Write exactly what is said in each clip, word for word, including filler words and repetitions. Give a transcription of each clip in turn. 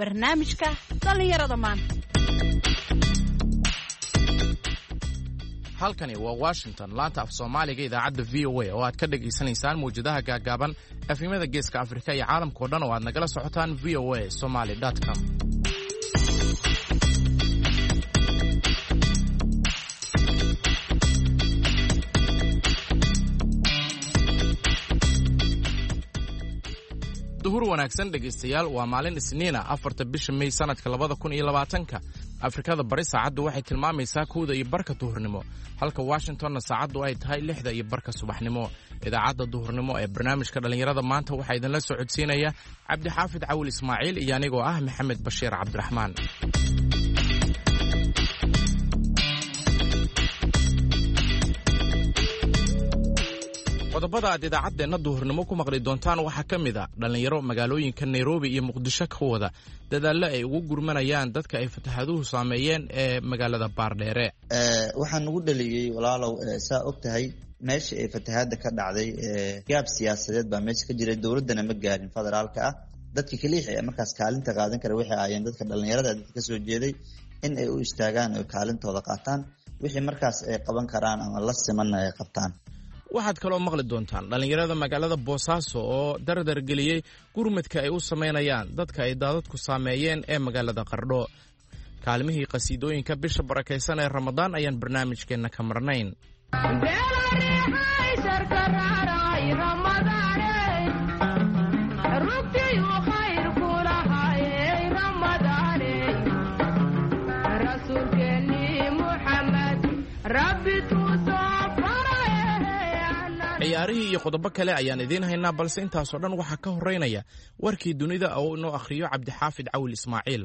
barnaamijka dhallinyarada maanta. halkani waa Washington, laanta af Soomaaliga idaacadda V O A oo aad ka dhageysanaysaan mawjadaha gaagaaban afimada geeska Afrika iyo caalamka oo dhan oo aad nagala socotaan v o a somali dot com. duhur wanaagsan dhegeystayaal, waa maalin Isniina afarta bisha May sanadka labada kun iyo labaatanka. Afrikada bari saacadu waxay tilmaamaysaa kowda iyo barka duhurnimo, halka Washingtonna saacadu ay tahay lixda iyo barka subaxnimo. Idaacadda duhurnimo ee barnaamijka dhalinyarada maanta waxaa idinla socodsiinaya Cabdi Xaafid Cawil Ismaaciil iyo anigoo ah Maxamed Bashiir Cabdiraxmaan. qodobada aad idaacaddeena duhurnimo ku maqli doontaan waxaa ka mid a dhallinyaro magaalooyinka Nairobi iyo Muqdisho ka wada dadaallo ay ugu gurmanayaan dadka ay fatahaduhu saameeyeen ee magaalada Baardheere. waxaan ugu dhaliyay walaalow saa og tahay meesha ay fatahaada ka dhacday gaab siyaasadeed baa meesha ka jiray, dowladana ma gaarin federaalka ah. dadka kaliya ee markaas kaalinta qaadan kara waxay ahaayeen dadka dhalinyarada dadka ka soo jeeday in ay u istaagaan oo kaalintooda qaataan wixii markaas ay qaban karaan ama la siman ay qabtaan. waxaad kaloo maqli doontaan dhallinyarada magaalada Boosaaso oo dardar geliyey gurmadka ay u sameynayaan dadka ay daadadku saameeyeen ee magaalada Qardho. kaalmihii qasiidooyinka bisha barakaysan ee Ramadaan ayaan barnaamijkeena ka marnayn. ciyaarihii iyo qodobo kale ayaan idiin haynaa, balse intaasoo dhan waxaa ka horeynaya warkii dunida oo inoo akhriyo Cabdi Xaafid Cawil Ismaaciil.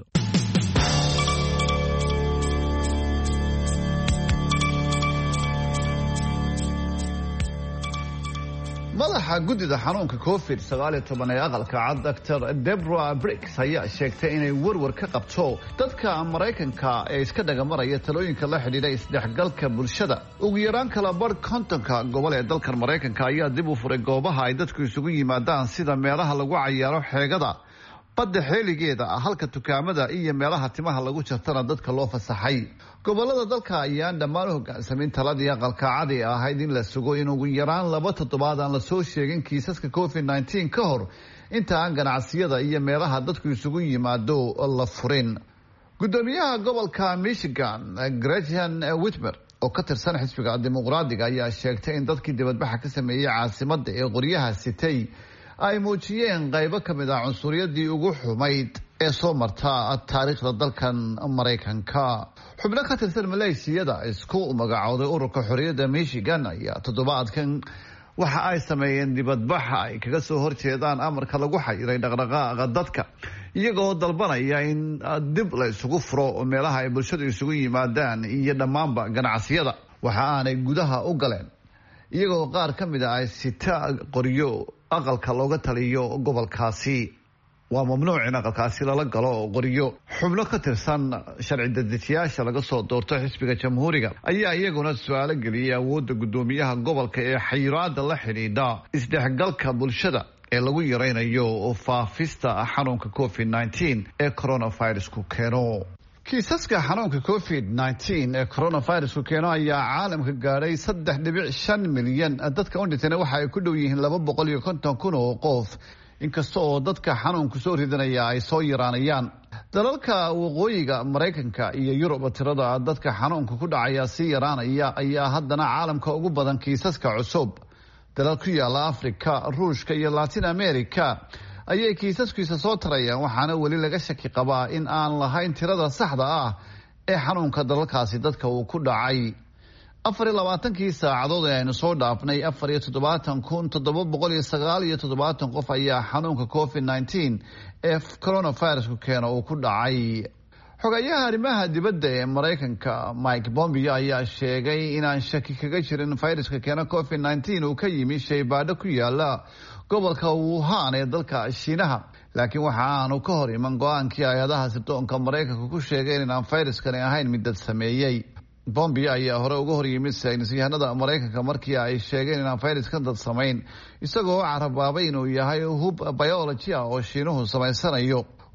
madaxa guddida xanuunka covid sagaal iyo toban ee aqalka cad Doctor Deborah Birx ayaa sheegtay inay warwar ka qabto dadka Maraykanka ee iska dhagamaraya talooyinka la xidhiidha isdhexgalka bulshada. ugu yaraan kala bar kontonka gobol ee dalka Maraykanka ayaa dib u furay goobaha ay dadku isugu yimaadaan sida meelaha lagu cayaaro xeegada, badda xeeligeeda, halka dukaamada iyo meelaha timaha lagu jartana dadka loo fasaxay. gobolada dalka ayaan dhammaan hoggaansamin taladii aqalka cadi ahayd in la sugo in ugu yaraan laba toddobaad aan la soo sheegin kiisaska covid nineteen ka hor inta aan ganacsiyada iyo meelaha dadku isugu yimaado la furin. guddoomiyaha gobolka Michigan Gretchen Whitmer oo ka tirsan xisbiga dimuqraadiga ayaa sheegtay in dadkii dibadbaxa ka sameeyey caasimadda ee qoryaha sitay ay muujiyeen qaybo ka mid ah cunsuriyadii ugu xumayd ee soo marta taariikhda dalkan Maraykanka. xubno ka tirsan maleeshiyada isku magacooday ururka xorriyadda Michigan ayaa toddobaadkan waxa ay sameeyeen dibadbaxa ay kaga soo horjeedaan amarka lagu xayiray dhaqdhaqaaqa dadka, iyagoo dalbanaya in dib la isugu furo meelaha ay bulshadu isugu yimaadaan iyo dhammaanba ganacsiyada. waxa aanay gudaha u galeen iyagoo qaar ka mid ah ay sita qoryo aqalka looga taliyo gobolkaasi. waa mamnuuc in aqalkaasi lala galo qoryo. xubno ka tirsan sharci dedejiyaasha laga soo doorto xisbiga jamhuuriga ayaa iyaguna su-aalo geliyay awoodda guddoomiyaha gobolka ee xayiraada la xidhiidha isdhexgalka bulshada ee lagu yaraynayo faafista xanuunka covid nineteen ee coronavirusku keeno. kiisaska xanuunka covid nineteen ee coronavirusku keeno ayaa caalamka gaadhay saddex dhibic shan milyan. dadka u dhintayna waxa ay ku dhow yihiin laba boqol iyo konton kun oo qof, inkasta oo dadka xanuunku soo ridanaya ay soo yaraanayaan. dalalka waqooyiga Maraykanka iyo Yurub tirada dadka xanuunka ku dhacaya si yaraanaya ayaa haddana caalamka ugu badan kiisaska cusub. dalal ku yaala Afrika, Ruushka iyo Latin America ayay kiisaskiisa soo tarayaan, waxaana weli laga shaki qabaa in aan lahayn tirada saxda ah ee xanuunka dalalkaasi dadka uu ku dhacay. afar iyo labaatankii saacadood ee aynu soo dhaafnay afar iyo toddobaatan kun toddoba boqol iyo sagaal iyo toddobaatan qof ayaa xanuunka covid nineteen ee coronavirusku keena uu ku dhacay. xogayaha arrimaha dibadda ee Maraykanka Mike Pompeo ayaa sheegay inaan shaki kaga jirin fayraska keena covid nineteen uu ka yimi shaybaadho ku yaala gobolka Wuhan ee dalka Shiinaha, laakiin waxa aanu ka hor iman go-aankii hay-adaha sirdoonka Maraykanka ku sheegay inaan fayraskani ahayn mid dad sameeyey. Pompeo ayaa hore uga hor yimid saynisyahanada Maraykanka markii ay sheegeen inaan fayraskan dad samayn, isagoo carabaabay inuu yahay hub biology ah oo Shiinuhu samaysanayo.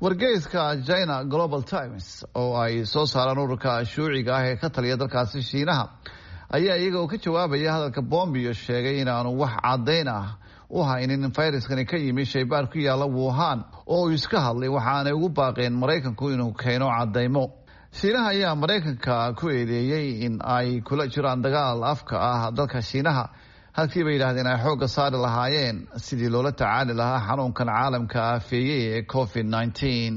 wargeyska China Global Times oo ay soo saaraan ururka shuuciga ah ee ka taliya dalkaasi Shiinaha ayaa iyaga oo ka jawaabaya hadalka Pompeo sheegay inaanu wax cadeyn ah u haynin in fayraskani ka yimid shaybaar ku yaala Wuhan oo iska hadlay waxaanay ugu baaqeen Mareykanku inuu keeno cadeymo. Shiinaha ayaa Mareykanka ku eedeeyay in ay kula jiraan dagaal afka ah dalka Shiinaha halkii bay yiraahdeen ay xoogga saari lahaayeen sidii loola tacaali lahaa xanuunkan caalamka aafeeyay ee covid nineteen.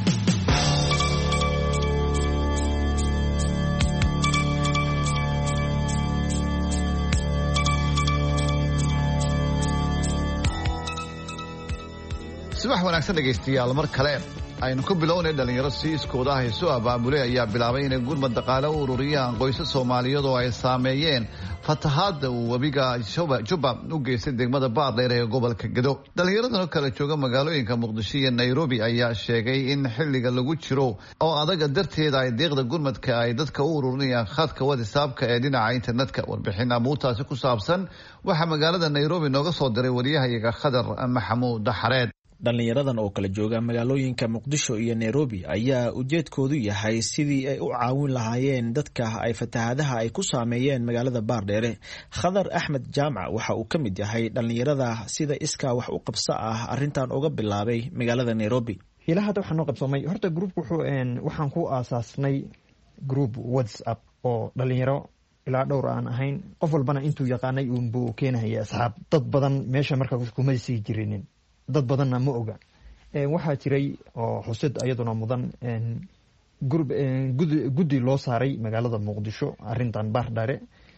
subax wanaagsan dhegeystayaal mar kale aynu ku bilownay dhalinyaro siiskooda ah soo abaabulay ayaa bilaabay inay gurmad dhaqaale u ururiyaan qoysas Soomaaliyeed oo ay saameeyeen fatahaada webiga Juba u geystay degmada Baardheer ee gobolka Gedo. Dhalinyaradan oo kala jooga magaalooyinka Muqdisho iyo Nairobi ayaa sheegay in xilliga lagu jiro oo adaga darteed ay deeqda gurmadka ay dadka u ururinayaan khadka WhatsApp-ka ee dhinaca internetka. Warbixin amuutaasi ku saabsan waxa magaalada Nairobi nooga soo diray wariyahayaga Khadar Maxamuud Daxareed. dhalinyaradan oo kala jooga magaalooyinka Muqdisho iyo Nairobi ayaa ujeedkoodu yahay sidii ay u caawin lahaayeen dadka ay fatahaadaha ay ku saameeyeen magaalada Baardheer. Khadar Axmed Jaamac waxa uu ka mid yahay dhalinyarada sida iska wax u qabso ah arintan uga bilaabay magaalada Nairobi. ilaa hadda waxaan qabsamay horta group wuxuu een waxaan ku aasaasnay group WhatsApp oo dhalinyaro ilaa dhowr aan ahayn qof walbana intuu yaqaanay uu buu keenaya asxaab dad badan meesha markaa kuma sii jirinin dad badanna ma oga ee waxa jiray oo xusid ayaduna mudan een group guddi loo saaray magaalada Muqdisho arintan Baardheer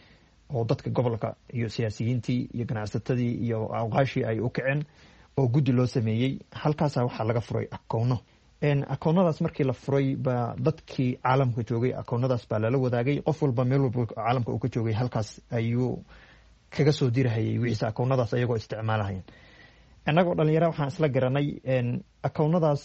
oo dadka gobolka iyo siyaasiyiintii iyo ganacsatadii iyo aqaashi ay u kaceen oo guddi loo sameeyay halkaas waxa laga furay akoono een akoonadaas markii la furay ba dadkii caalamka joogay akoonadaas baa la wadaagay qof walba meel walba caalamka uu ka joogay halkaas ayuu kaga soo dirahayay wixii akoonadaas ayagoo isticmaalayeen. anagoo dhalinyaro waxaan isla garanay een akoonadaas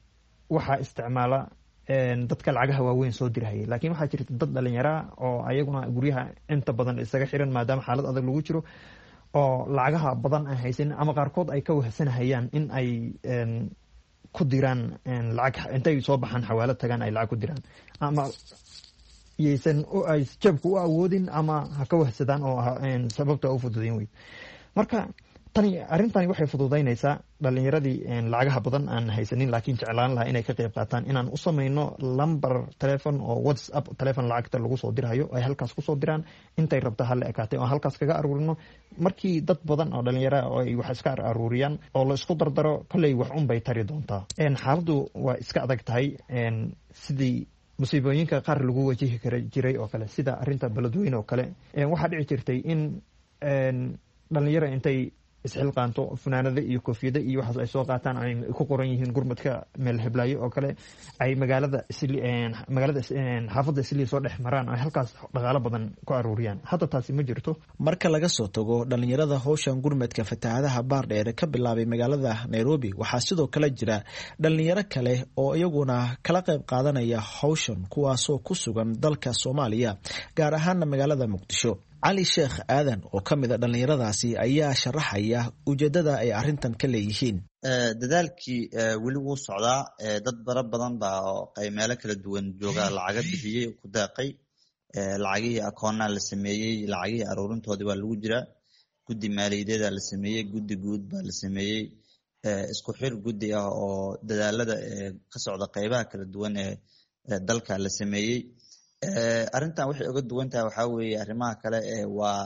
waxa isticmaala een dadka lacagaha waaweyn soo dirahayay laakiin waxa jirta dad dhalinyaro oo ayaguna guryaha inta badan isaga xiran maadaama xaalad adag lagu jiro oo lacagaha badan ay haysan ama qaarkood ay ka wahsanahayaan in ay een ku diraan een lacag intay soo baxaan xawaalad tagaan ay lacag ku diraan ama yeysan oo ay jabku u awoodin ama ha ka wahsadaan oo een sababta u fududeyn way. marka tani arintani waxay fududeynaysaa dhalinyaradii een lacagaha badan aan haysanin laakiin jeclaan lahaa inay ka qayb qaataan inaan u sameeyno lambar telephone oo WhatsApp telephone lacagta lagu soo dirayo ay halkaas ku soo diraan intay rabto hal ekaatay oo halkaas kaga aruurino markii dad badan oo dhalinyaro oo ay wax iska aruuriyaan oo la isku dardaro kallay wax un bay tari doontaa. een xaaladu waa iska adag tahay een sidii musiibooyinka qaar lagu wajihi kara jiray oo kale sida arinta baladweyne oo kale een waxa dhici jirtay in een dhalinyaro intay isxilqaanto funaanada iyo koofiyada iyo waxaas ay soo qaataan ay ku qoran yihiin gurmadka meel heblaayo oo kale ay magaalada isli een magaalada een xaafadda isli soo dhex maraan ay halkaas dhaqaale badan ku aruuriyaan. hadda taasi ma jirto. marka laga soo tago dhalinyarada hawshan gurmadka fatahaadaha Baardheer ka bilaabay magaalada Nairobi waxaa sidoo kale jira dhalinyaro kale oo iyaguna kala qayb qaadanaya hawshan kuwaasoo ku sugan dalka Soomaaliya gaar ahaan magaalada Muqdisho. cali sheekh aadan oo ka mid ah dhalinyaradaasi ayaa sharaxaya ujeedada ay arintan ka leeyihiin. dadaalkii weli wuu socdaa dad bara badan baa qaymeelo kala duwan jooga lacaga bixiyey ku daaqay lacagihii akoonaa la sameeyey lacagihii aruurintoodii waa lagu jiraa guddi maaliyadeeda la sameeyey guddi guud baa la sameeyey isku xir guddi ah oo dadaalada ka socda qaybaha kala duwan ee dalka la sameeyey. arrintan waxay uga duwan tahay waxaa weeye arrimaha kale ee waa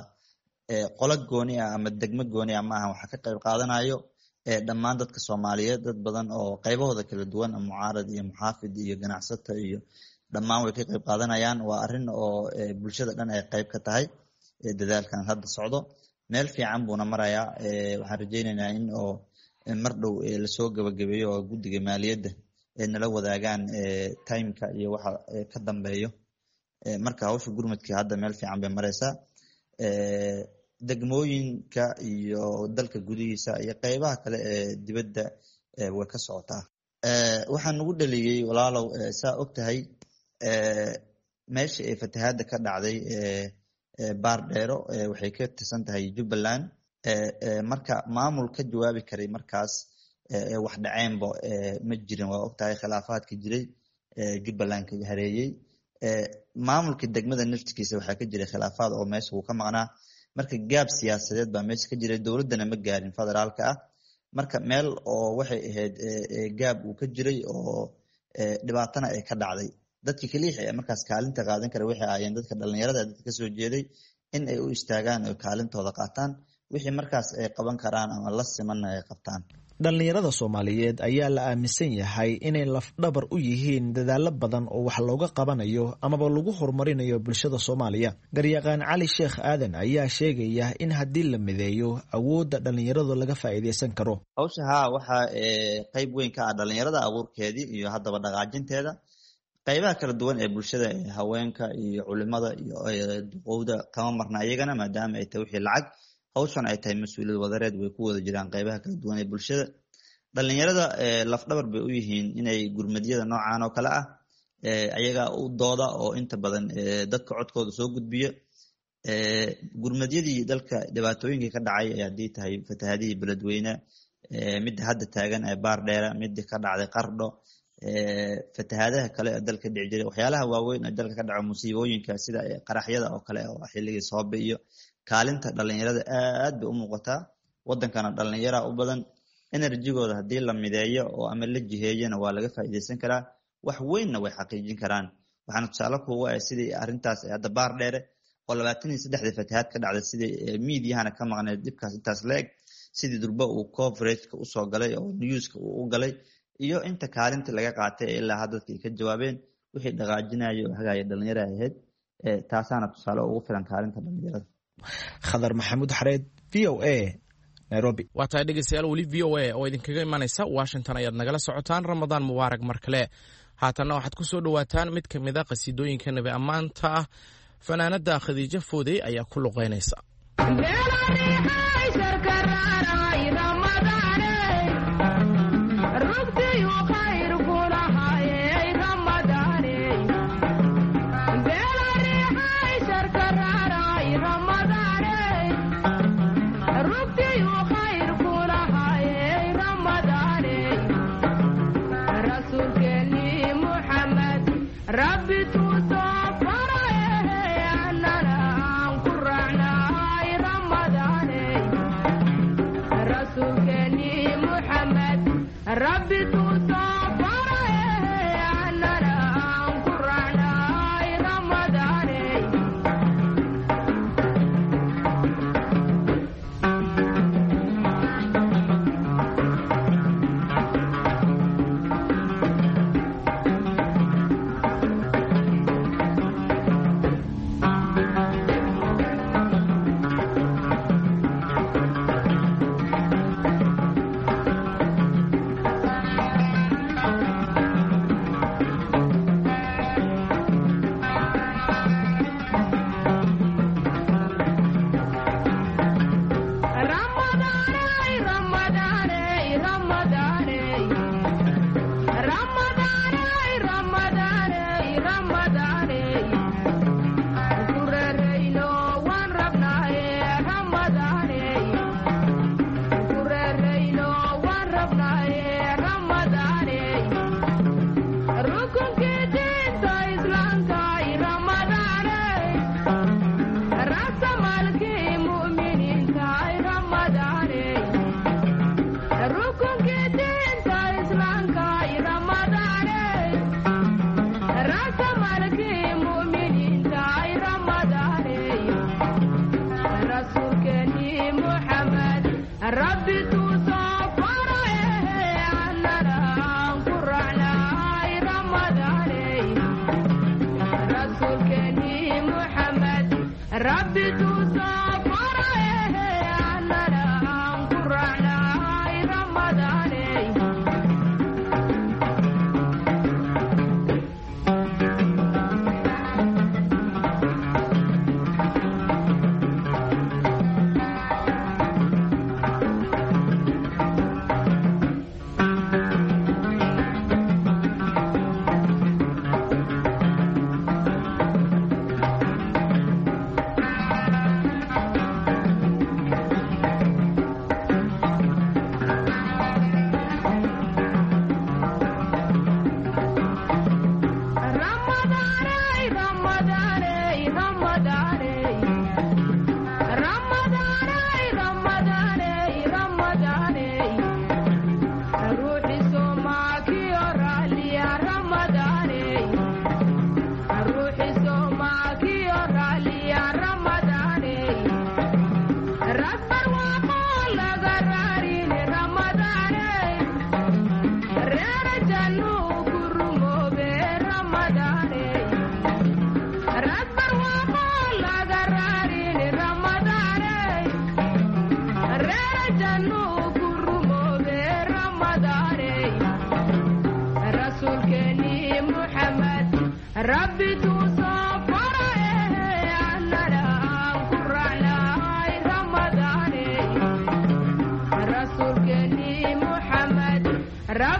qolo gooni ah ama degmo gooni ah maaha waxa ka qayb qaadanayo dhammaan dadka Soomaaliyeed dad badan oo qaybahooda kala duwan mucaarad iyo muxaafid iyo ganacsato iyo dhammaan way ka qayb qaadanayaan. waa arrin oo bulshada dhan ay qayb ka tahay dadaalkan hadda socdo meel fiican buuna marayaa. waxaan rajaynaynaa in oo mar dhow lasoo gabagabeeyo oo guddiga maaliyadda ay nala wadaagaan timeka iyo waxa ka dambeeyo. marka hawsha gurmadkii hadda meel fiican bay maraysaa. degmooyinka iyo dalka gudihiisa iyo qaybaha kale ee dibadda way ka socotaa. waxaan ugu dhaliyey walaalow saa og tahay meesha ay fatahaada ka dhacday Baardheero waxay ka tirsan tahay Jubbaland. marka maamul ka jawaabi karay markaas wax dhaceenba ma jirin. waa ogtahay khilaafaadka jiray jubbaland ka hareeyey, maamulka degmada naftigiisa waxaa ka jiray khilaafaad oo meesha uu ka maqnaa. marka gaab siyaasadeed baa meesha ka jiray, dowladdana ma gaarin federaalka ah. marka meel oo waxay ahayd gaab uu ka jiray oo dhibaatana ay ka dhacday. dadkii kaliix ee markaas kaalinta qaadan kara waxay ahaayeen dadka dhalinyarada dadka kasoo jeeday in ay u istaagaan oo kaalintooda qaataan, wixii markaas ay qaban karaan ama la simanna ay qabtaan. dhalinyarada Soomaaliyeed ayaa la aaminsan yahay inay lafdhabar u yihiin dadaalo badan oo wax looga qabanayo amaba lagu horumarinayo bulshada Soomaaliya. Garyaqaan Cali Sheekh Aadan ayaa sheegaya in haddii la mideeyo awoodda dhalinyaradu laga faa'iideysan karo. hawsha haa waxaa qayb weyn ka ah dhalinyarada abuurkeedii iyo haddaba dhaqaajinteeda. qaybaha kala duwan ee bulshada ee haweenka iyo culimada iyo duqowda kama marna iyagana, maadaama ay tahay wixii lacag hawshan ay tahay mas-uuliyad wadareed way ku wada jiraan qaybaha kala duwan ee bulshada. dhalinyarada lafdhabar bay u yihiin inay gurmadyada noocan oo kale ah ayaga u dooda oo inta badan dadka codkooda soo gudbiya. gurmadyadii dalka dhibaatooyinkii ka dhacay haddii tahay fatahaadihii beledweyne, midda hadda taagan ee baardheera, midda ka dhacday qardho, fatahaadaha kale ee dalka dhici jiray, waxyaalaha waaweyn ee dalka ka dhaco musiibooyinka sida qaraxyada oo kale oo xilligii soobe iyo kaalinta dhalinyarada aad bay u muuqataa. wadankana dhalinyara u badan, enerjigooda haddii la mideeyo oo ama la jiheeyana waa laga faa'iideysan karaa, wax weynna way xaqiijin karaan. waxaana tusaale kuuga ah sidii arrintaas hadda baardheere oo labaatan iyo saddexda fatahaad ka dhacday, sidii miidiyahana ka maqneed dhibkaas intaas la-eg, sidii durba uu coverageka usoo galay oo newska uu u galay, iyo inta kaalinta laga qaatay ee ilaa hadda dadka ay ka jawaabeen wixii dhaqaajinaya oo hagaaya dhalinyara ahayd. taasaana tusaale ugu filan kaalinta dhalinyarada. Khadar Maxamuud Xareed, V O A, Nairobi. waa tahay dhegeystayaal weli V O A oo idinkaga imanaysa Washington ayaad nagala socotaan. Ramadaan mubaarak mar kale. haatanna waxaad ku soo dhawaataan mid ka mid a qasiidooyinka nabi ammaanta ah. fanaanada Khadiija Foodey ayaa ku luqeynaysa.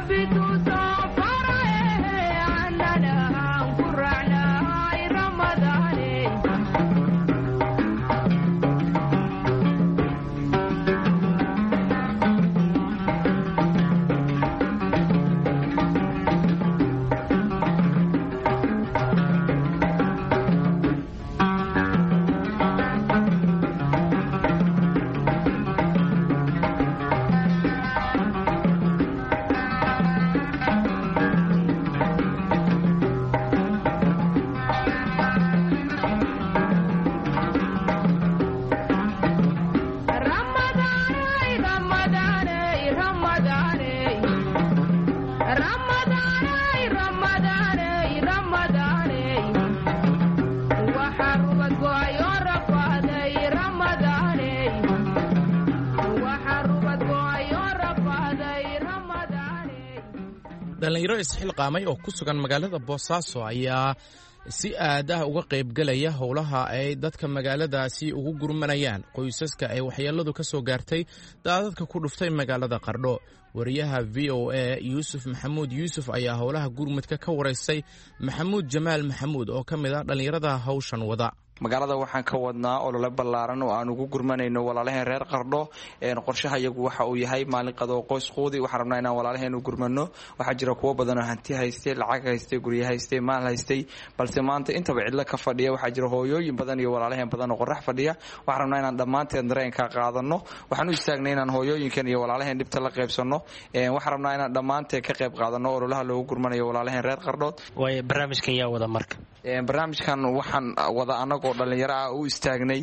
dhalinyaro isxilqaamay oo ku sugan magaalada Boosaaso ayaa si aad ah uga qaybgalaya howlaha ay dadka magaaladaasi ugu gurmanayaan qoysaska ay waxyeeladu ka soo gaartay daadadka ku dhuftay magaalada Qardho. wariyaha V O A Yuusuf Maxamuud Yuusuf ayaa howlaha gurmadka ka wareysay Maxamuud Jamaal Maxamuud oo ka mid ah dhalinyarada hawshan wada. magaalada waxaan ka wadnaa olole ballaaran oo aan ugu gurmanayno walaalaheen reer Qardho. qorshaha iyagu waxa uu yahay maalin qado qoys qoodi waxaan rabnaa inaan walaalaheen u gurmano. waxaa jira kuwo badan oo hanti haystay, lacag haystay, guryo haystay, maal haystay, balse maanta intaba cidla ka fadhiya. waxaa jira hooyooyin badan iyo walaalaheen badan oo qorax fadhiya. waxaan rabnaa inaan dhammaanteen dareenka qaadano. waxaan u istaagnay inaan hooyooyinkan iyo walaalaheen dhibta la qaybsano. waxaan rabnaa inaan dhammaanteen ka qayb qaadano ololaha loogu gurmanayo walaalaheen reer Qardho. way barnaamijkan yaa wada marka barnaamijkan waxaan wada anagu dhalinyaro ah u istaagnay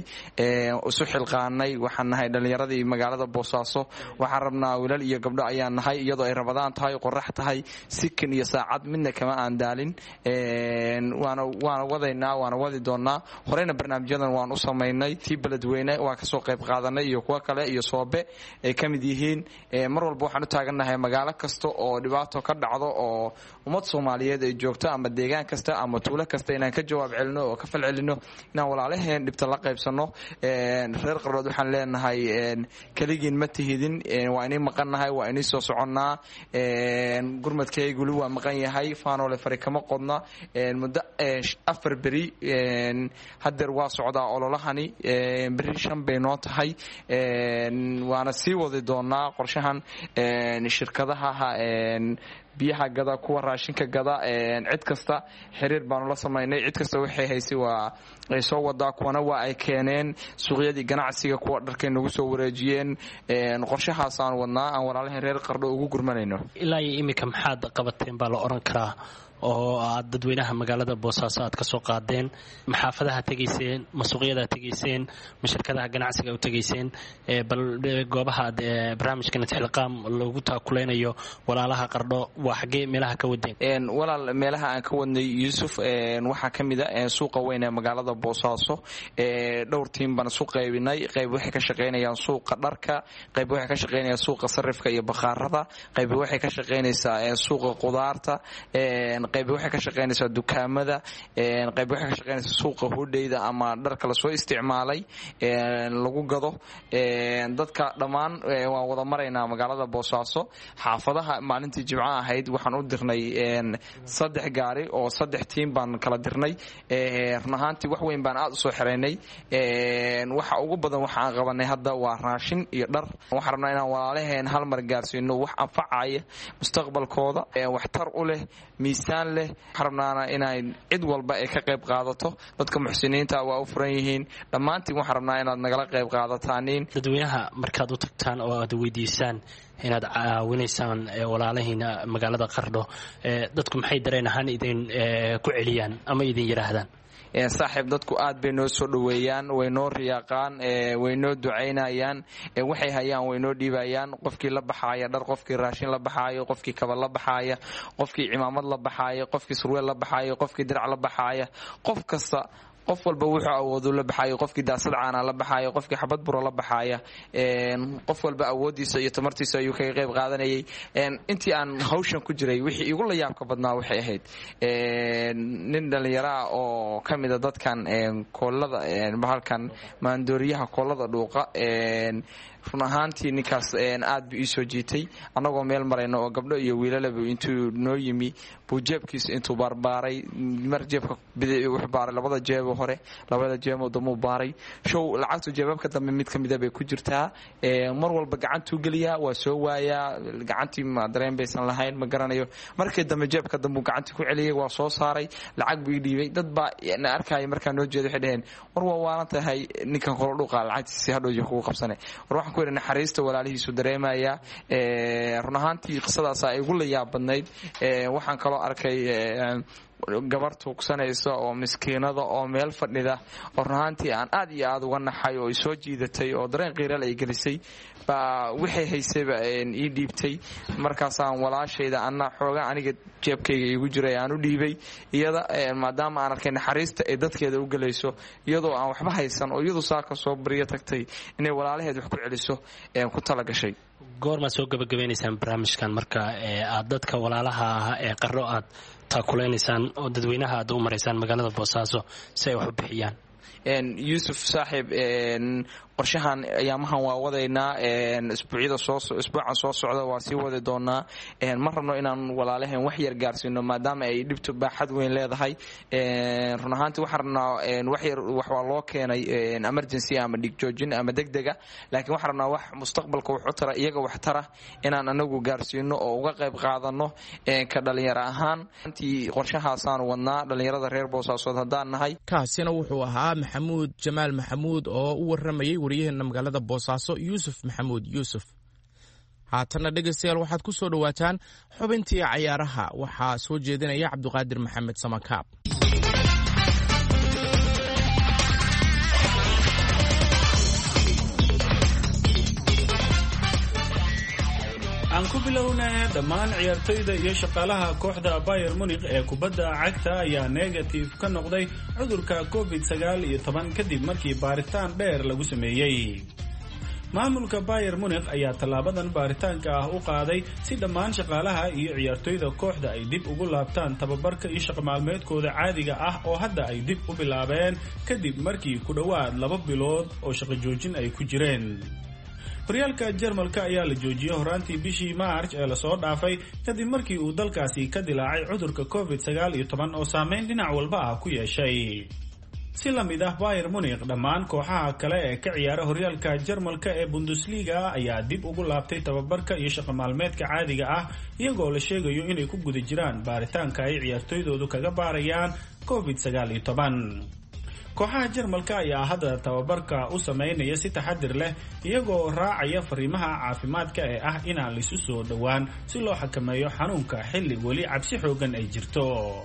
isu xilqaanay. waxaan nahay dhalinyaradii magaalada Boosaaso. waxaan rabnaa wiilal iyo gabdho ayaan nahay iyadoo ay rabadaan tahay qorax tahay sikin iyo saacad midna kama aan daalin. waana waana wadaynaa waana wadi doonaa. horeyna barnaamijyadan waan u sameynay tii beledweyne waa ka soo qayb qaadanay iyo kuwa kale iyo Soobe ay kamid yihiin. mar walba waxaan u taaganahay magaalo kasta oo dhibaato ka dhacdo oo ummad Soomaaliyeed ay joogto ama deegaan kasta ama tuulo kasta inaan ka jawaab celino oo ka fal celino inaan walaalaheen dhibta la qaybsano. reer Qardho waxaan leenahay kaligiin ma tihidin, waa inay maqannahay, waa inay soo soconnaa. gurmadkaygu wali waa maqan yahay, faanole fari kama qodna. muddo afar beri hadeer waa socdaa ololahani. beri shan bay noo tahay. waana sii wadi doonaa qorshahan. shirkadaha biyaha gada, kuwa raashinka gada, cid kasta xiriir baanu la samaynay. cid kasta waxay haysay waa ay soo wadaa, kuwana waa ay keeneen suuqyadii ganacsiga, kuwa dharkay nagu soo wareejiyeen. qorshahaasaan wadnaa aan walaalaheen reer Qardho ugu gurmanayno. ilaa iyo imika maxaad qabateen baa la oran karaa oo aad dadweynaha magaalada Boosaaso aad ka soo qaadeen? maxaafadaha tegayseen, masuuqyada tegayseen, mashirkadaha ganacsiga u tegayseen, bal goobaha barnaamijkan xilqaam lagu taakuleynayo walaalaha Qardho waa xagee meelaha ka wadeen? een walaal meelaha aan ka wadnay Yuusuf een waxa kamid ah suuqa weyn ee magaalada Boosaaso. ee dhowr tiim baan soo qaybinay. qayb waxay ka shaqeynayaan suuqa dharka, qayb waxay ka shaqeynayaan suuqa sarifka iyo bakhaarada, qayb waxay ka shaqeynaysaa suuqa qudaarta, een qayb waxay ka shaqeynaysaa dukaamada, een qayb waxay ka shaqeynaysaa suuqa hudheeyda ama dharka la soo isticmaalay een lagu gado. een dadka dhamaan waan wada maraynaa magaalada Boosaaso. xaafadaha maalintii Jimcaha ahayd waxaan u dirnay een saddex gaari oo saddex tiim baan kala dirnay. ee run ahaantii wax weyn baan aad u soo xireynay. een waxa ugu badan waxa aan qabanay hadda waa raashin iyo dhar. waxaan rabnaa inaan walaalaheen hal mar gaarsiino wax anfacaya mustaqbalkooda, ee waxtar u leh, miisaan leh. waxaan rabnaana inay cid walba ay ka qayb qaadato. dadka muxsiniinta waa u furan yihiin. dhammaantiin waxaan rabnaa inaad nagala qayb qaadataan. dadweynaha markaad u tagtaan oo aad weydiisaan inaad caawinaysaan walaalahiina magaalada Qardho, dadku maxay dareen ahaan idin ku celiyaan ama idin yiraahdaan? saaxiib dadku aad bay noo soo dhaweeyaan, way noo riyaaqaan, way noo ducaynayaan, waxay hayaan way noo dhiibayaan. qofkii la baxaaya dhar, qofkii raashin la baxaayo, qofkii kaba la baxaaya, qofkii cimaamad la baxaaya, qofkii surweel la baxaaya, qofkii dirac la baxaaya, qof kasta qof walba wuxuu awoodu la baxayo qofkii daasad caana la baxayo qofkii xabad buro la baxaya qof walba awoodiisa iyo tamartiisa ayuu kaga qayb qaadanayay intii aan hawshan ku jiray wixii igu la yaabka badnaa waxay ahayd nin dhalinyaro ah oo ka mida dadkan koolada bahalkan maandooriyaha koolada dhuuqa run ahaantii ninkaas aad buu ii soo jiitay annagoo meel marayno oo gabdho iyo wiilalaba intuu noo yimi buu jeebkiisa intuu baarbaaray mar jeebka bidix wuxuu baaray labada jeebo hore labada jeebo damuu baaray show lacagtu jeebabka dambe mid ka mid ah bay ku jirtaa mar walba gacantuu geliyaa waa soo waayaa gacantii ma dareen baysan lahayn ma garanayo markii dambe jeebka dambu gacantii ku celiyay waa soo saaray lacag buu dhiibay dad baa na arkay markaa noo jeedo waxay dhaheen war waa waalan tahay ninkan qolo dhuuqa lacagtiisa hadhow kugu qabsanay war ku yiri naxariista walaalihiisu dareemaya ee run ahaantii qisadaas ay ugu la yaab badnayd ee waxaan kaloo arkay gabar tuugsanaysa oo miskiinada oo meel fadhida oo run ahaantii aan aad iyo aad uga naxay oo soo jiidatay oo dareen qiiral ay gelisay baa waxay haysayba ii dhiibtay markaasaan walaashayda anna xooga aniga jeebkayga igu jiray aan u dhiibay iyada maadaama aan arkay naxariista ay dadkeeda u galayso iyadoo aan waxba haysan oo iyadu saaka soo bariyo tagtay inay walaalaheed wax ku celiso ku tala gashay goorma soo gabagabaynaysaan barnaamijkan marka aad dadka walaalaha ah ee qarro aad taakulaysaan oo dadweynaha aad u maraysaan magaalada Boosaaso si ay wax u bixiyaan Yusuf saaxiib qorshahan ayaamahan waa wadaynaa isbuucyada soo isbuucan soo socda waa sii wadi doonaa ma rabno inaan walaalahan wax yar gaarsiino maadaama ay dhibto baaxad weyn leedahay run ahaantii waxaan rabnaa wax yar wax waa loo keenay emergency ama dhigjoojin ama degdega laakiin waxaan rabnaa wax mustaqbalka wax u tara iyaga wax tara inaan anagu gaarsiino oo uga qayb qaadano ka dhalinyaro ahaan intii qorshahaasaan wadnaa dhalinyarada reer Boosaaso haddaan nahay kaasina wuxuu ahaa Maxamuud Jamaal Maxamuud oo u waramayay wariyaheenna magaalada Boosaaso Yuusuf Maxamuud Yuusuf. haatana dhegeystayaal waxaad ku soo dhawaataan xubintii cayaaraha waxaa soo jeedinaya Cabduqaadir Maxamed Samakaab. aan ku bilownaa dhammaan ciyaartoyda iyo shaqaalaha kooxda Bayern Munich ee kubadda cagta ayaa negative ka noqday cudurka covid sagaal iyo toban kadib markii baaritaan dheer lagu sameeyay. maamulka Bayern Munich ayaa talaabadan baaritaanka ah u qaaday si dhammaan shaqaalaha iyo ciyaartoyda kooxda ay dib ugu laabtaan tababarka iyo shaqo maalmeedkooda caadiga ah oo hadda ay dib u bilaabeen kadib markii ku dhawaad laba bilood oo shaqo joojin ay ku jireen. horyaalka Jarmalka ayaa la joojiyay horaantii bishii March ee la soo dhaafay kadib markii uu dalkaasi ka dilaacay cudurka covid sagaal iyo toban oo saameyn dhinac walba ah ku yeeshay. si la mid ah Bayern Munich dhammaan kooxaha kale ee ka ciyaara horyaalka Jarmalka ee Bundesliga ayaa dib ugu laabtay tababarka iyo shaqo maalmeedka caadiga ah iyagoo la sheegayo inay ku guda jiraan baaritaanka ay ciyaartoydoodu kaga baarayaan covid sagaal iyo toban. kooxaha Jarmalka ayaa hadda tababarka u sameynaya si taxadir leh iyagoo raacaya fariimaha caafimaadka ee ah inaan la isu soo dhawaan si loo xakameeyo xanuunka xilli weli cabsi xoogan ay jirto.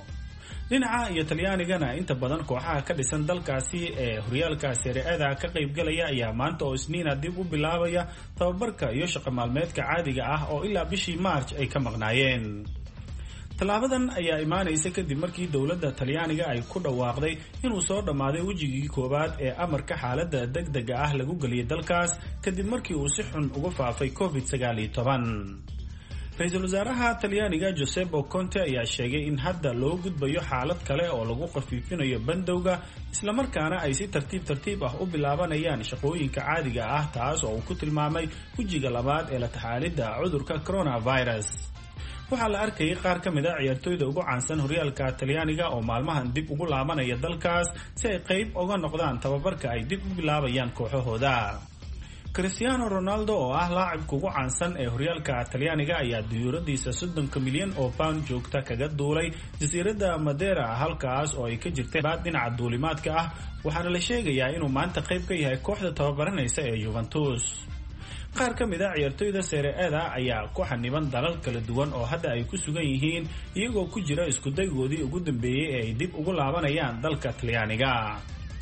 dhinaca iyo Talyaanigana inta badan kooxaha ka dhisan dalkaasi ee horyaalka Serie A ka qaybgalaya ayaa maanta oo Isniina dib u bilaabaya tababarka iyo shaqo maalmeedka caadiga ah oo ilaa bishii March ay ka maqnaayeen. talaabadan ayaa imaanaysa kadib markii dowladda Talyaaniga ay ku dhawaaqday inuu soo dhamaaday wajigii koobaad ee amarka xaaladda degdega ah lagu galiyay dalkaas kadib markii uu si xun uga faafay covid sagaal iyo toban. ra-iisul wasaaraha Talyaaniga Giuseppe Conte ayaa sheegay in hadda loo gudbayo xaalad kale oo lagu qafiifinayo bandowga isla markaana ay si tartiib tartiib ah u bilaabanayaan shaqooyinka caadiga ah taas oo uu ku tilmaamay wajiga labaad ee la taxaalidda cudurka coronavirus. waxaa la arkayay qaar ka mid ah ciyaartoyda ugu caansan horyaalka Talyaaniga oo maalmahan dib ugu laabanaya dalkaas si ay qayb uga noqdaan tababarka ay dib u bilaabayaan kooxahooda. Cristiano Ronaldo oo ah laacibka ugu caansan ee horyaalka Talyaaniga ayaa diyuuradiisa soddonka milyan oo pound joogta kaga duulay jasiiradda Madeira halkaas oo ay ka jirtay baad dhinaca duulimaadka ah waxaana la sheegayaa inuu maanta qayb ka yahay kooxda tababaranaysa ee Juventus. qaar ka mid ah ciyaartoyda Serie A ayaa ku xaniban dalal kala duwan oo hadda ay ku sugan yihiin iyagoo ku jira isku daygoodii ugu dambeeyay ee ay dib ugu laabanayaan dalka Talyaaniga.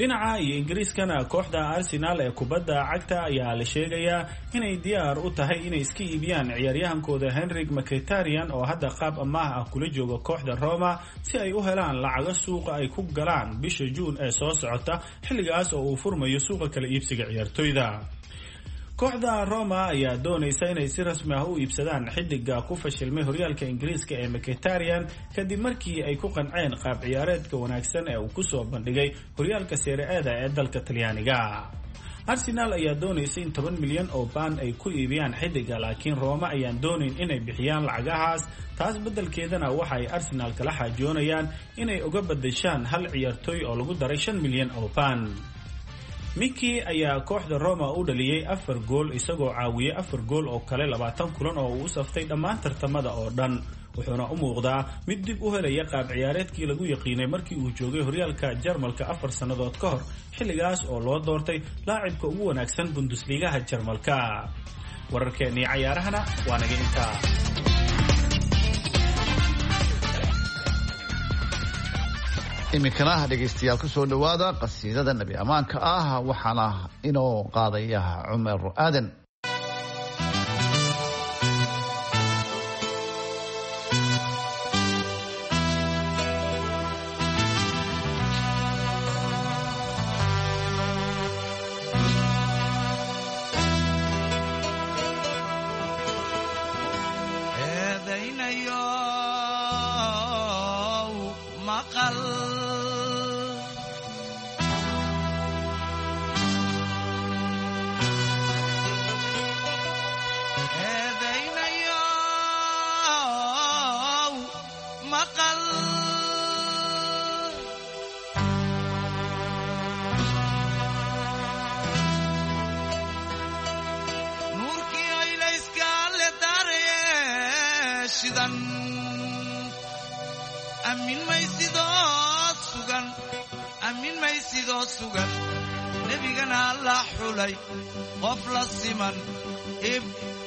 dhinaca iyo ingiriiskana kooxda Arsenal ee kubadda cagta ayaa la sheegayaa inay diyaar u tahay inay iska iibiyaan ciyaaryahankooda Henrik Mkhitaryan oo hadda qaab amaah ah kula jooga kooxda Roma si ay u helaan lacago suuqa ay ku galaan bisha Juun ee soo socota xilligaas oo uu furmayo suuqa kala iibsiga ciyaartoyda. kooxda Roma ayaa doonaysa inay si rasmi ah u iibsadaan xidiga ku fashilmay horyaalka Ingiriiska ee Mkhitaryan kadib markii ay ku qanceen qaab ciyaareedka wanaagsan ee uu ku soo bandhigay horyaalka Serie A ee dalka Talyaaniga. Arsenal ayaa doonaysa in toban milyan oo pound ay ku iibiyaan xidiga, laakiin Roma ayaan doonayn inay bixiyaan lacagahaas. taas beddelkeedana waxa ay Arsenal kala xaajoonayaan inay uga badashaan hal ciyaartoy oo lagu daray shan milyan oo pound. Miki ayaa kooxda Roma u dhaliyay afar gool isagoo caawiyay afar gool oo kale labaatan kulan oo uu u saftay dhammaan tartamada oo dhan, wuxuuna u muuqdaa mid dib u helaya qaab ciyaareedkii lagu yaqiinay markii uu joogay horyaalka Jarmalka afar sanadood ka hor, xilligaas oo loo doortay laacibka ugu wanaagsan Bundesligaha Jarmalka. wararkeennii cayaarahana waa naga intaa. iminkana dhegaystayaal ku soo dhowaada qasiidada nabi ammaanka ah waxaana inoo qaadaya Cumar Aadan. amin maysidoo sugan amin maysidoo sugan nebigana la xulay qof la siman ib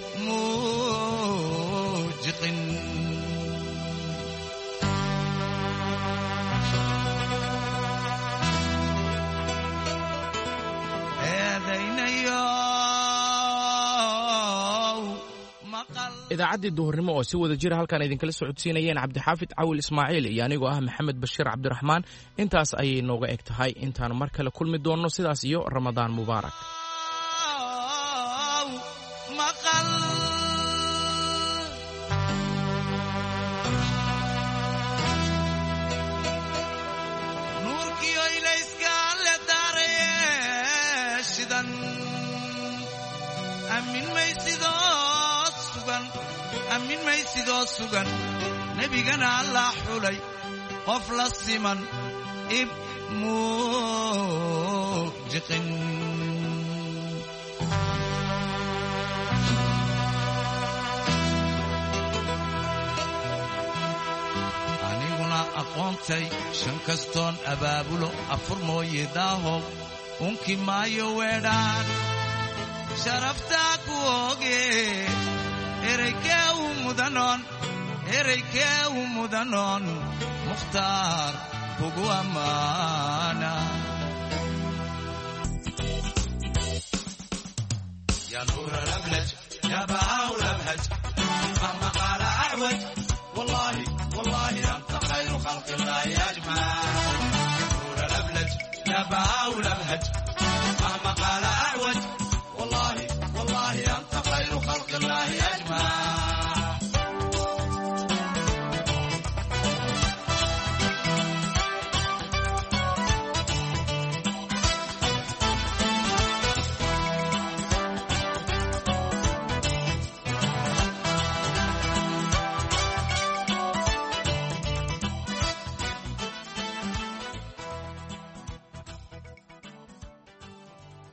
muujiqin idaacaddii duhurnimo oo si wada jira halkaan idinkala socodsiinayeen cabdixaafid cawil ismaaciil iyo anigoo ah maxamed bashiir cabdiraxmaan. intaas ayay nooga eg tahay. intaan mar kale kulmi doonno sidaas iyo ramadaan mubaarak. amin maysidoo sugan nebigana la xulay qof la siman ib muujiqin aniguna aqoontay shan kastoon abaabulo afur mooye daahow unki maayo weedhaan sharaftaa ku ooge ereykee u mudanoon ereykee u mudanoon mukhtaar kugu ammaana ya nuura lablaj ya ba'aw labhaj mahma qaala acwaj wallahi wallahi anta khayru khalqi llahi ajmac nuura lablaj ya ba'aw labhaj